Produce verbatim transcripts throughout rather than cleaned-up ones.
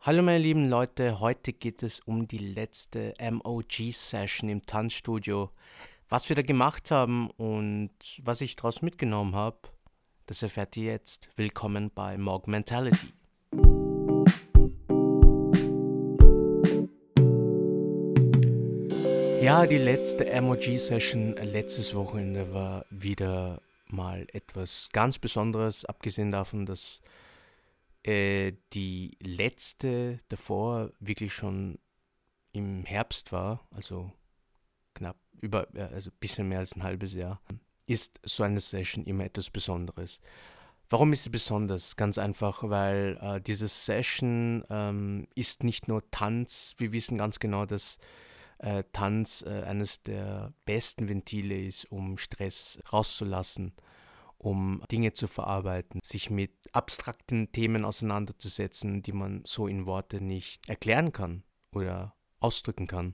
Hallo meine lieben Leute, heute geht es um die letzte M O G-Session im Tanzstudio. Was wir da gemacht haben und was ich daraus mitgenommen habe, das erfährt ihr jetzt. Willkommen bei Mog Mentality. Ja, die letzte M O G-Session letztes Wochenende war wieder mal etwas ganz Besonderes, abgesehen davon, dass äh, die letzte davor wirklich schon im Herbst war, also knapp über, äh, also ein bisschen mehr als ein halbes Jahr, ist so eine Session immer etwas Besonderes. Warum ist sie besonders? Ganz einfach, weil äh, diese Session ähm, ist nicht nur Tanz. Wir wissen ganz genau, dass äh, Tanz äh, eines der besten Ventile ist, um Stress rauszulassen, um Dinge zu verarbeiten, sich mit abstrakten Themen auseinanderzusetzen, die man so in Worte nicht erklären kann oder ausdrücken kann.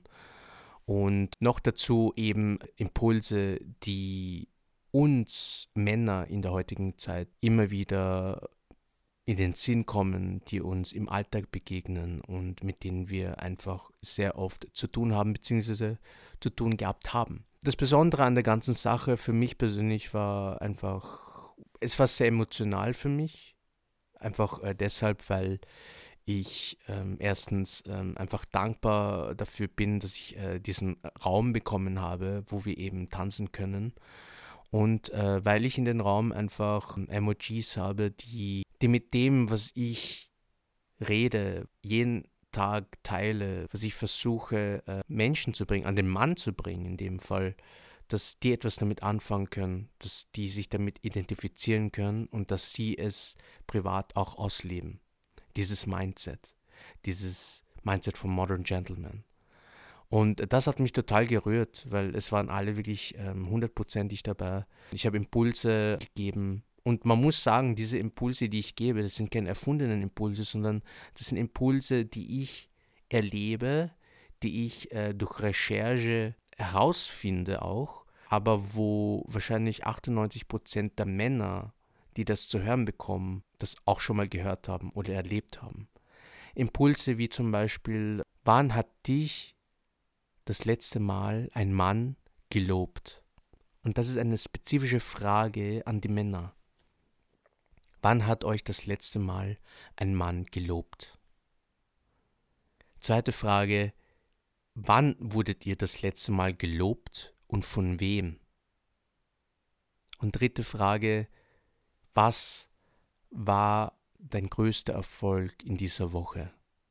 Und noch dazu eben Impulse, die uns Männer in der heutigen Zeit immer wieder in den Sinn kommen, die uns im Alltag begegnen und mit denen wir einfach sehr oft zu tun haben, beziehungsweise zu tun gehabt haben. Das Besondere an der ganzen Sache für mich persönlich war einfach, es war sehr emotional für mich, einfach äh, deshalb, weil ich ähm, erstens ähm, einfach dankbar dafür bin, dass ich äh, diesen Raum bekommen habe, wo wir eben tanzen können. Und äh, weil ich in den Raum einfach Emojis habe, die, die mit dem, was ich rede, jeden Tag teile, was ich versuche, äh, Menschen zu bringen, an den Mann zu bringen in dem Fall, dass die etwas damit anfangen können, dass die sich damit identifizieren können und dass sie es privat auch ausleben. Dieses Mindset, dieses Mindset vom Modern Gentleman. Und das hat mich total gerührt, weil es waren alle wirklich ähm, hundertprozentig dabei. Ich habe Impulse gegeben. Und man muss sagen, diese Impulse, die ich gebe, das sind keine erfundenen Impulse, sondern das sind Impulse, die ich erlebe, die ich äh, durch Recherche herausfinde auch, aber wo wahrscheinlich achtundneunzig Prozent der Männer, die das zu hören bekommen, das auch schon mal gehört haben oder erlebt haben. Impulse wie zum Beispiel, wann hat dich das letzte Mal ein Mann gelobt? Und das ist eine spezifische Frage an die Männer. Wann hat euch das letzte Mal ein Mann gelobt? Zweite Frage, wann wurdet ihr das letzte Mal gelobt und von wem? Und dritte Frage, was war dein größter Erfolg in dieser Woche?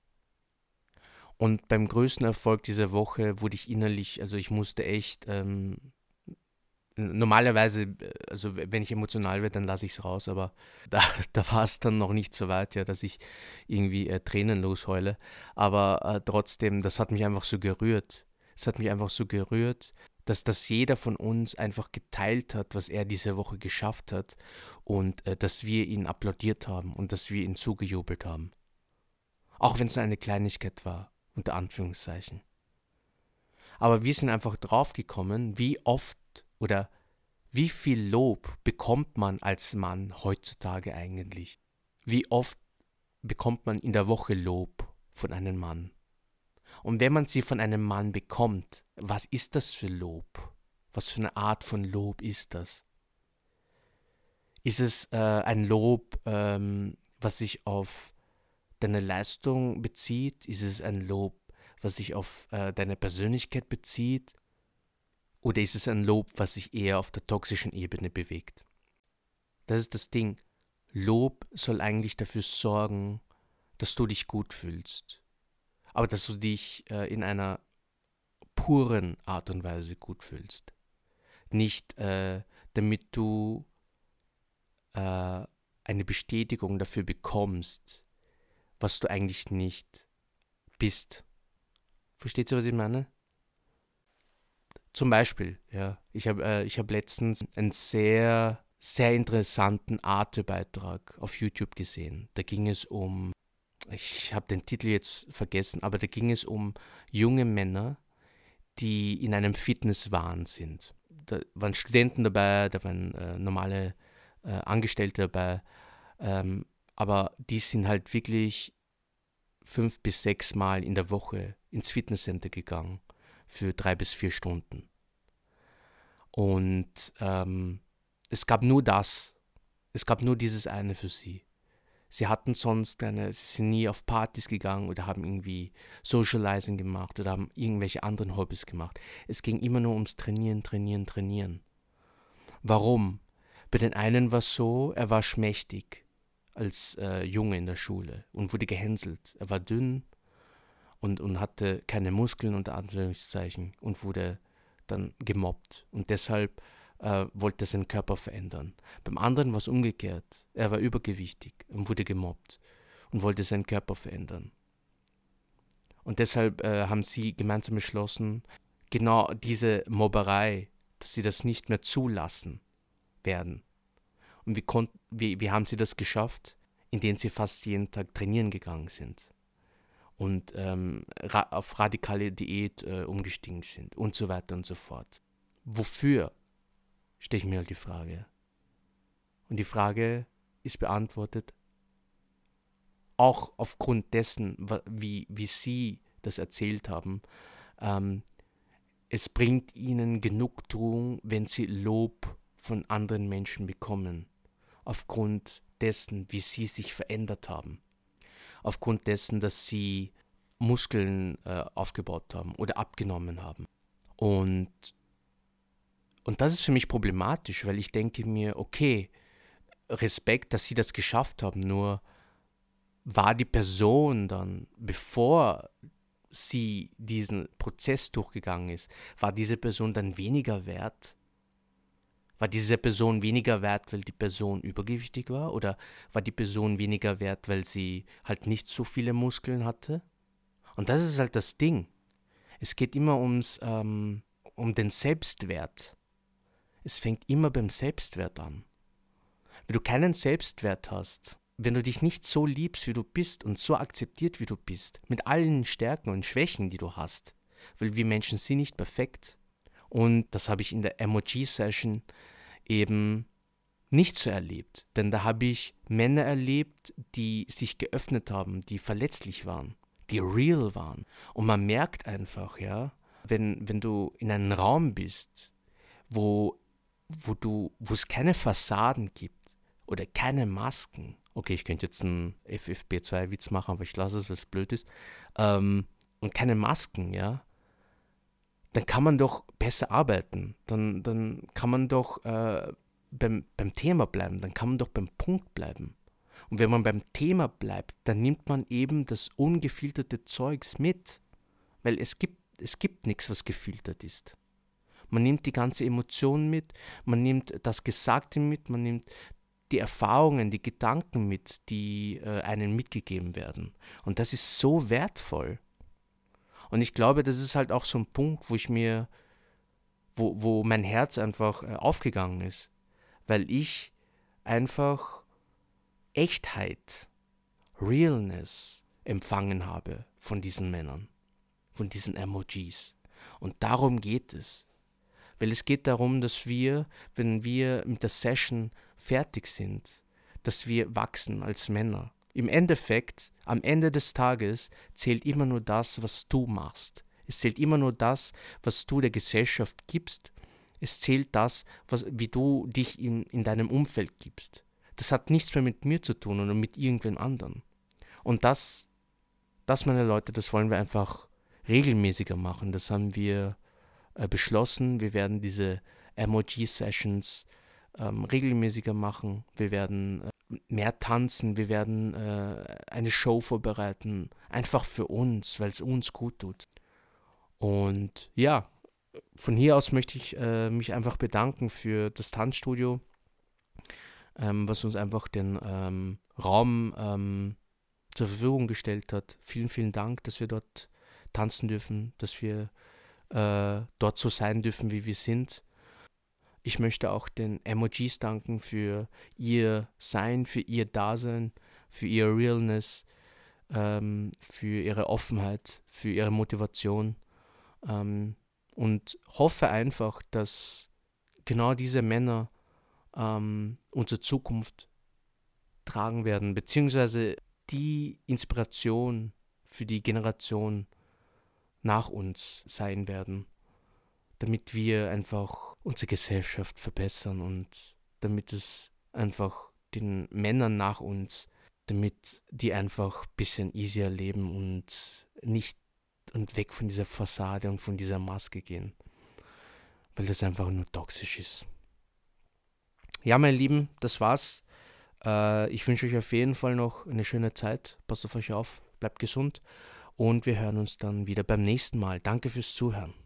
Und beim größten Erfolg dieser Woche wurde ich innerlich, also ich musste echt, ähm, normalerweise, äh, also wenn ich emotional werde, dann lasse ich es raus, aber da, da war es dann noch nicht so weit, ja, dass ich irgendwie äh, Tränen losheule. Aber äh, trotzdem, das hat mich einfach so gerührt. Es hat mich einfach so gerührt, dass das jeder von uns einfach geteilt hat, was er diese Woche geschafft hat und äh, dass wir ihn applaudiert haben und dass wir ihn zugejubelt haben. Auch wenn es nur eine Kleinigkeit war, unter Anführungszeichen. Aber wir sind einfach draufgekommen, wie oft oder wie viel Lob bekommt man als Mann heutzutage eigentlich? Wie oft bekommt man in der Woche Lob von einem Mann? Und wenn man sie von einem Mann bekommt, was ist das für Lob? Was für eine Art von Lob ist das? Ist es äh, ein Lob, ähm, was sich auf deine Leistung bezieht? Ist es ein Lob, was sich auf äh, deine Persönlichkeit bezieht? Oder ist es ein Lob, was sich eher auf der toxischen Ebene bewegt? Das ist das Ding. Lob soll eigentlich dafür sorgen, dass du dich gut fühlst. Aber dass du dich äh, in einer puren Art und Weise gut fühlst. Nicht äh, damit du äh, eine Bestätigung dafür bekommst, was du eigentlich nicht bist. Versteht ihr, was ich meine? Zum Beispiel, ja, ich habe äh, ich hab letztens einen sehr, sehr interessanten Arte-Beitrag auf YouTube gesehen. Da ging es um, ich habe den Titel jetzt vergessen, aber da ging es um junge Männer, die in einem Fitnesswahn sind. Da waren Studenten dabei, da waren äh, normale äh, Angestellte dabei, ähm, aber die sind halt wirklich fünf bis sechs Mal in der Woche ins Fitnesscenter gegangen für drei bis vier Stunden. Und ähm, es gab nur das. Es gab nur dieses eine für sie. Sie hatten sonst keine, sie sind nie auf Partys gegangen oder haben irgendwie Socializing gemacht oder haben irgendwelche anderen Hobbys gemacht. Es ging immer nur ums Trainieren, Trainieren, Trainieren. Warum? Bei den einen war es so, er war schmächtig als äh, Junge in der Schule und wurde gehänselt. Er war dünn und, und hatte keine Muskeln unter Anführungszeichen und wurde dann gemobbt. Und deshalb äh, wollte er seinen Körper verändern. Beim anderen war es umgekehrt. Er war übergewichtig und wurde gemobbt und wollte seinen Körper verändern. Und deshalb äh, haben sie gemeinsam beschlossen, genau diese Mobberei, dass sie das nicht mehr zulassen werden. Und wie, kon- wie, wie haben sie das geschafft? Indem sie fast jeden Tag trainieren gegangen sind und ähm, ra- auf radikale Diät äh, umgestiegen sind und so weiter und so fort. Wofür, stelle ich mir halt die Frage. Und die Frage ist beantwortet, auch aufgrund dessen, wie, wie Sie das erzählt haben. Ähm, es bringt Ihnen Genugtuung, wenn Sie Lob von anderen Menschen bekommen, aufgrund dessen, wie Sie sich verändert haben, aufgrund dessen, dass Sie Muskeln äh, aufgebaut haben oder abgenommen haben. Und, und das ist für mich problematisch, weil ich denke mir, okay, Respekt, dass Sie das geschafft haben, nur war die Person dann, bevor sie diesen Prozess durchgegangen ist, war diese Person dann weniger wert? War diese Person weniger wert, weil die Person übergewichtig war? Oder war die Person weniger wert, weil sie halt nicht so viele Muskeln hatte? Und das ist halt das Ding. Es geht immer ums, ähm, um den Selbstwert. Es fängt immer beim Selbstwert an. Wenn du keinen Selbstwert hast, wenn du dich nicht so liebst, wie du bist und so akzeptiert, wie du bist, mit allen Stärken und Schwächen, die du hast, weil wir Menschen sind nicht perfekt. Und das habe ich in der M O G-Session eben nicht so erlebt. Denn da habe ich Männer erlebt, die sich geöffnet haben, die verletzlich waren, die real waren. Und man merkt einfach, ja, wenn, wenn du in einem Raum bist, wo, wo du, wo es keine Fassaden gibt oder keine Masken. Okay, ich könnte jetzt einen F F P zwei Witz machen, aber ich lasse es, weil es blöd ist. Ähm, und keine Masken, ja, dann kann man doch besser arbeiten. Dann, dann kann man doch äh, beim, beim Thema bleiben. Dann kann man doch beim Punkt bleiben. Und wenn man beim Thema bleibt, dann nimmt man eben das ungefilterte Zeugs mit. Weil es gibt, es gibt nichts, was gefiltert ist. Man nimmt die ganze Emotion mit, man nimmt das Gesagte mit, man nimmt die Erfahrungen, die Gedanken mit, die äh, einem mitgegeben werden. Und das ist so wertvoll. Und ich glaube, das ist halt auch so ein Punkt, wo ich mir, wo, wo mein Herz einfach äh, aufgegangen ist. Weil ich einfach Echtheit, Realness empfangen habe von diesen Männern, von diesen Emojis. Und darum geht es. Weil es geht darum, dass wir, wenn wir mit der Session fertig sind, dass wir wachsen als Männer. Im Endeffekt, am Ende des Tages, zählt immer nur das, was du machst. Es zählt immer nur das, was du der Gesellschaft gibst. Es zählt das, was, wie du dich in, in deinem Umfeld gibst. Das hat nichts mehr mit mir zu tun oder mit irgendwem anderen. Und das, das, meine Leute, das wollen wir einfach regelmäßiger machen. Das haben wir äh, beschlossen. Wir werden diese M O G-Sessions ähm, regelmäßiger machen. Wir werden äh, mehr tanzen. Wir werden äh, eine Show vorbereiten. Einfach für uns, weil es uns gut tut. Und ja, von hier aus möchte ich äh, mich einfach bedanken für das Tanzstudio, ähm, was uns einfach den ähm, Raum ähm, zur Verfügung gestellt hat. Vielen, vielen Dank, dass wir dort tanzen dürfen, dass wir äh, dort so sein dürfen, wie wir sind. Ich möchte auch den Emojis danken für ihr Sein, für ihr Dasein, für ihr Realness, ähm, für ihre Offenheit, für ihre Motivation. Ähm, und hoffe einfach, dass genau diese Männer ähm, unsere Zukunft tragen werden, beziehungsweise die Inspiration, für die Generation nach uns sein werden, damit wir einfach unsere Gesellschaft verbessern und damit es einfach den Männern nach uns, damit die einfach ein bisschen easier leben und nicht und weg von dieser Fassade und von dieser Maske gehen, weil das einfach nur toxisch ist. Ja, meine Lieben, das war's. Äh, ich wünsche euch auf jeden Fall noch eine schöne Zeit. Passt auf euch auf, bleibt gesund und wir hören uns dann wieder beim nächsten Mal. Danke fürs Zuhören.